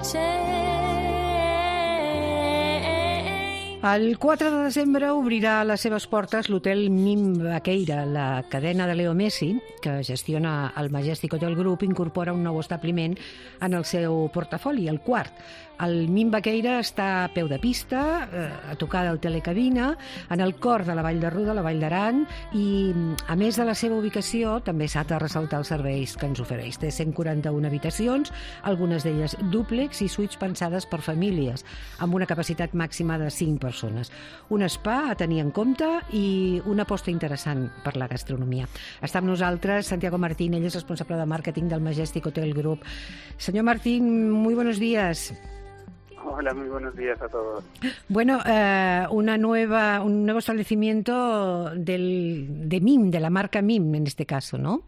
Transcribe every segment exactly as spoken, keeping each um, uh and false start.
El quatre de desembre obrirà les seves portes l'hotel Mim Baqueira. La cadena de Leo Messi, que gestiona el Majestic Hotel Group, incorpora un nou establiment en el seu portafoli, el quart. El Mim Baqueira està a peu de pista, eh, a tocar del telecabina, en el cor de la Vall de Ruda, la Vall d'Aran, i a més de la seva ubicació, també s'ha de ressaltar els serveis que ens ofereix. Té cent quaranta-una habitacions, algunes d'elles dúplex i suites pensades per famílies, amb una capacitat màxima de cinc persones. Un spa a tenir en compte i una aposta interessant per la gastronomia. Està amb nosaltres Santiago Martín, ell és responsable de màrqueting del Majestic Hotel Group. Senyor Martín, muy buenos días. Hola, muy buenos días a todos. Bueno, eh, una nueva, un nuevo establecimiento del, de Mim, de la marca Mim en este caso, ¿no?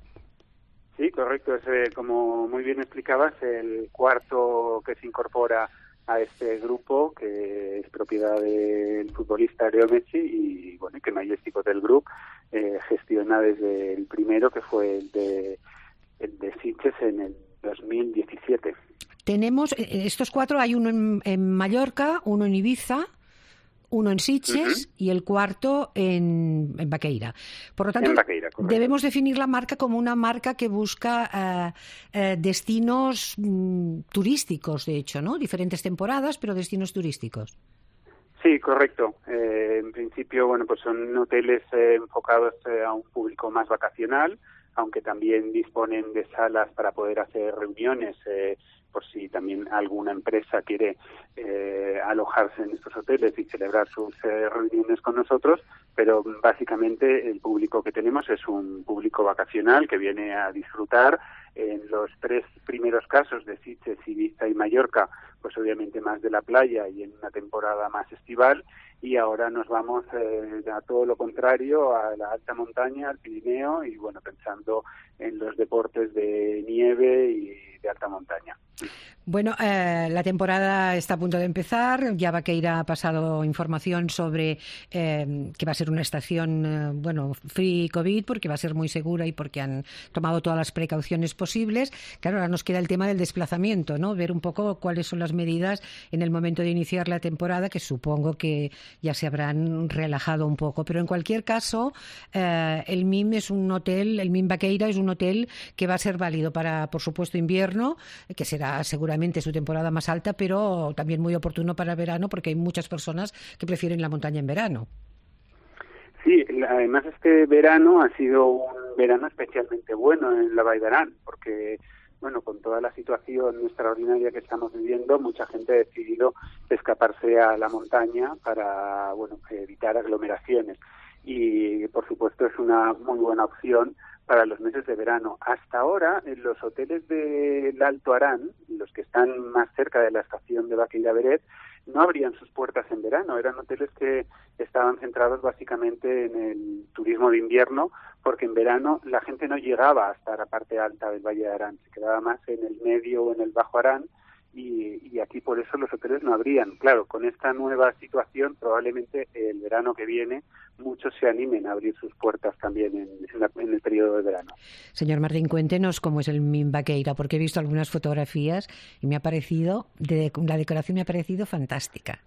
Sí, correcto. Es, eh, como muy bien explicabas, el cuarto que se incorpora a este grupo, que es propiedad del futbolista Leo Messi y bueno, que Majestic Hotel Group eh, gestiona desde el primero, que fue el de, el de Sitges en el dos mil diecisiete. Tenemos estos cuatro, hay uno en, en Mallorca, uno en Ibiza, uno en Sitges uh-huh. y el cuarto en, en Baqueira. Por lo tanto, Baqueira, debemos definir la marca como una marca que busca eh, eh, destinos mm, turísticos, de hecho, ¿no? Diferentes temporadas, pero destinos turísticos. Sí, correcto. Eh, en principio, bueno, pues son hoteles eh, enfocados eh, a un público más vacacional, aunque también disponen de salas para poder hacer reuniones, eh, por si también alguna empresa quiere eh, alojarse en estos hoteles y celebrar sus eh, reuniones con nosotros, pero básicamente el público que tenemos es un público vacacional que viene a disfrutar. En los tres primeros casos de Sitges, Ibiza y Mallorca, pues obviamente más de la playa y en una temporada más estival, y ahora nos vamos eh, a todo lo contrario, a la alta montaña, al Pirineo, y bueno, pensando en los deportes de nieve y de alta montaña. Bueno, eh, la temporada está a punto de empezar. Ya Baqueira ha pasado información sobre eh, que va a ser una estación, eh, bueno, free COVID, porque va a ser muy segura y porque han tomado todas las precauciones posibles. Claro, ahora nos queda el tema del desplazamiento, ¿no? Ver un poco cuáles son las medidas en el momento de iniciar la temporada, que supongo que ya se habrán relajado un poco. Pero en cualquier caso, eh, el Mim es un hotel, el Mim Baqueira es un hotel que va a ser válido para, por supuesto, invierno, que será seguramente su temporada más alta, pero también muy oportuno para verano, porque hay muchas personas que prefieren la montaña en verano. Sí, además este verano ha sido un verano especialmente bueno en la Vall d'Aran, porque bueno, con toda la situación extraordinaria que estamos viviendo, mucha gente ha decidido escaparse a la montaña para bueno, evitar aglomeraciones. Y por supuesto es una muy buena opción para los meses de verano. Hasta ahora, en los hoteles del Alto Arán, los que están más cerca de la estación de Baqueira Beret, no abrían sus puertas en verano. Eran hoteles que estaban centrados básicamente en el turismo de invierno, porque en verano la gente no llegaba hasta la parte alta del Valle de Arán, se quedaba más en el medio o en el Bajo Arán, y, y aquí por eso los hoteles no abrían. Claro, con esta nueva situación, probablemente el verano que viene muchos se animen a abrir sus puertas también en, en, la, en el periodo de verano. Señor Martín, cuéntenos cómo es el Mim Baqueira, porque he visto algunas fotografías y me ha parecido, de, la decoración me ha parecido fantástica.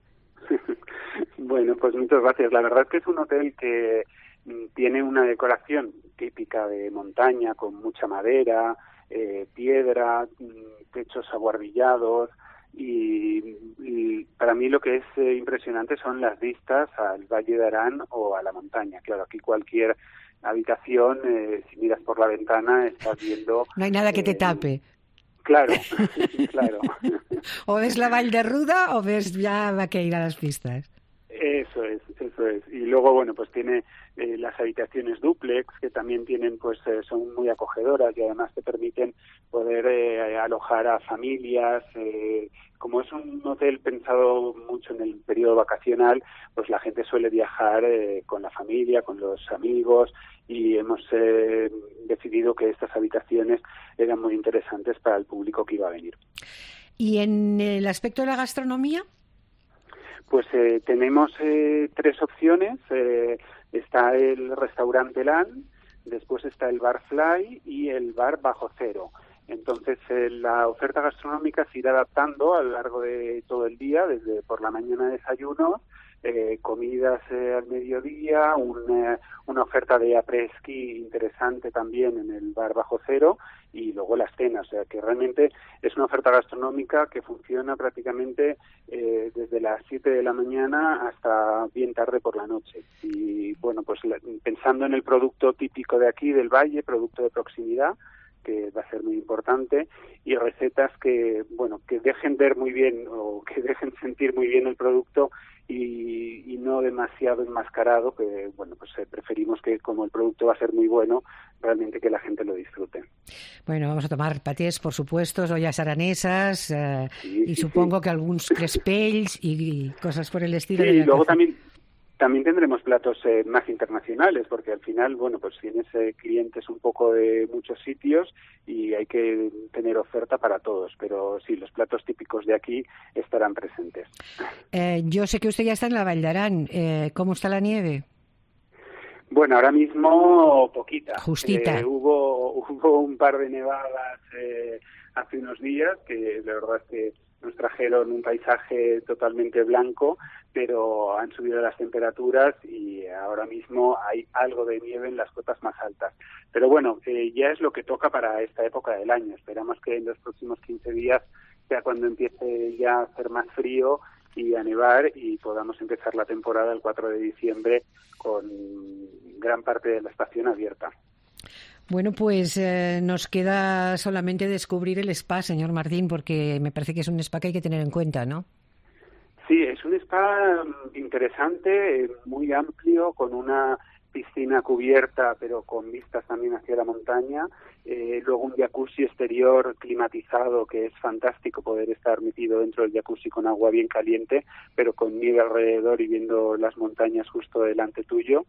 Bueno, pues muchas gracias. La verdad es que es un hotel que tiene una decoración típica de montaña, con mucha madera, eh, piedra, techos abuhardillados, y, y para mí lo que es eh, impresionante son las vistas al Valle de Arán o a la montaña. Claro, aquí cualquier habitación, eh, si miras por la ventana, estás viendo... No hay nada que eh, te tape. Claro, claro. O ves la Vall de Ruda o ves ya Baqueira las pistas. Eso es, eso es. Y luego, bueno, pues tiene eh, las habitaciones dúplex, que también tienen, pues eh, son muy acogedoras y además te permiten poder eh, alojar a familias. Eh, como es un hotel pensado mucho en el periodo vacacional, pues la gente suele viajar eh, con la familia, con los amigos, y hemos eh, decidido que estas habitaciones eran muy interesantes para el público que iba a venir. ¿Y en el aspecto de la gastronomía? Pues eh, tenemos eh, tres opciones. Eh, está el restaurante Lan, después está el bar Fly y el bar Bajo Cero. Entonces, eh, la oferta gastronómica se irá adaptando a lo largo de todo el día, desde por la mañana desayunos, eh, comidas eh, al mediodía, una, una oferta de après-ski interesante también en el bar Bajo Cero y luego las cenas. O sea, que realmente es una oferta gastronómica que funciona prácticamente eh, desde las siete de la mañana hasta bien tarde por la noche. Y bueno, pues la, pensando en el producto típico de aquí, del Valle, producto de proximidad, que va a ser muy importante, y recetas que, bueno, que dejen ver muy bien o que dejen sentir muy bien el producto y, y no demasiado enmascarado, que, bueno, pues eh, preferimos que, como el producto va a ser muy bueno, realmente que la gente lo disfrute. Bueno, vamos a tomar patés, por supuesto, ollas aranesas, eh, sí, y sí, supongo sí. que algunos crespells y, y cosas por el estilo. Sí, de y luego café. también También tendremos platos eh, más internacionales, porque al final, bueno, pues tienes eh, clientes un poco de muchos sitios y hay que tener oferta para todos, pero sí, los platos típicos de aquí estarán presentes. Eh, yo sé que usted ya está en la Vall d'Aran. Eh, ¿Cómo está la nieve? Bueno, ahora mismo poquita. Justita. Eh, hubo, hubo un par de nevadas eh, hace unos días que la verdad es que nos trajeron un paisaje totalmente blanco, pero han subido las temperaturas y ahora mismo hay algo de nieve en las cotas más altas. Pero bueno, eh, ya es lo que toca para esta época del año. Esperamos que en los próximos quince días sea cuando empiece ya a hacer más frío y a nevar y podamos empezar la temporada el cuatro de diciembre con gran parte de la estación abierta. Bueno, pues eh, nos queda solamente descubrir el spa, señor Martín, porque me parece que es un spa que hay que tener en cuenta, ¿no? Sí, es un spa interesante, muy amplio, con una piscina cubierta, pero con vistas también hacia la montaña. Eh, luego un jacuzzi exterior climatizado, que es fantástico poder estar metido dentro del jacuzzi con agua bien caliente, pero con nieve alrededor y viendo las montañas justo delante tuyo.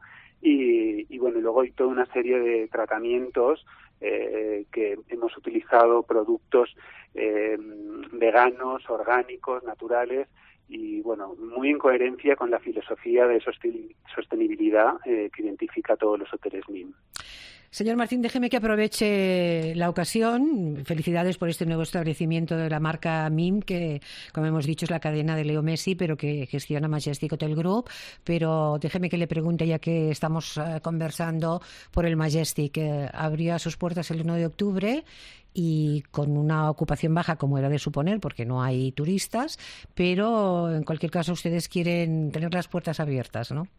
Y, y bueno, y luego hay toda una serie de tratamientos eh, que hemos utilizado productos eh, veganos, orgánicos, naturales, y bueno, muy en coherencia con la filosofía de sostenibilidad eh, que identifica a todos los hoteles M I M. Señor Martín, déjeme que aproveche la ocasión. Felicidades por este nuevo establecimiento de la marca M I M, que, como hemos dicho, es la cadena de Leo Messi, pero que gestiona Majestic Hotel Group. Pero déjeme que le pregunte, ya que estamos uh, conversando por el Majestic. Eh, abría sus puertas el uno de octubre y con una ocupación baja, como era de suponer, porque no hay turistas, pero en cualquier caso ustedes quieren tener las puertas abiertas, ¿no?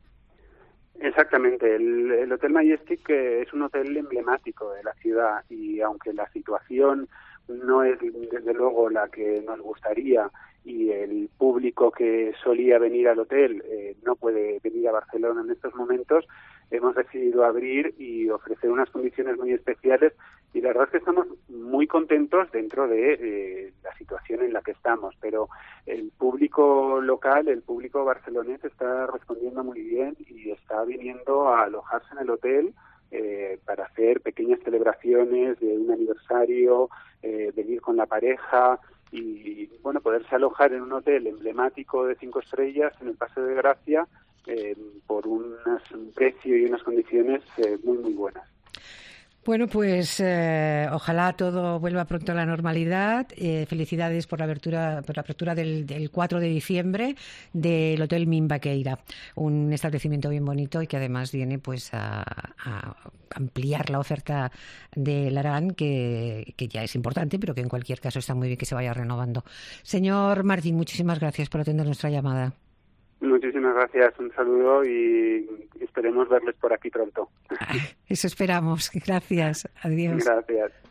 Exactamente. El, el Hotel Majestic eh, es un hotel emblemático de la ciudad y aunque la situación no es desde luego la que nos gustaría y el público que solía venir al hotel eh, no puede venir a Barcelona en estos momentos, hemos decidido abrir y ofrecer unas condiciones muy especiales y la verdad es que estamos muy contentos dentro de eh, la situación en la que estamos, pero el público local, el público barcelonés está respondiendo muy bien y está viniendo a alojarse en el hotel eh, para hacer pequeñas celebraciones de un aniversario, eh, venir con la pareja y bueno, poderse alojar en un hotel emblemático de cinco estrellas en el Paseo de Gracia eh, por unas, un precio y unas condiciones eh, muy muy buenas. Bueno, pues eh, ojalá todo vuelva pronto a la normalidad. Eh, felicidades por la apertura, por la apertura del, del cuatro de diciembre del Hotel M I M Baqueira, un establecimiento bien bonito y que además viene pues a, a ampliar la oferta del Aran, que, que ya es importante, pero que en cualquier caso está muy bien que se vaya renovando. Señor Martín, muchísimas gracias por atender nuestra llamada. Muchísimas gracias, un saludo y esperemos verles por aquí pronto. Eso esperamos. Gracias. Adiós. Gracias.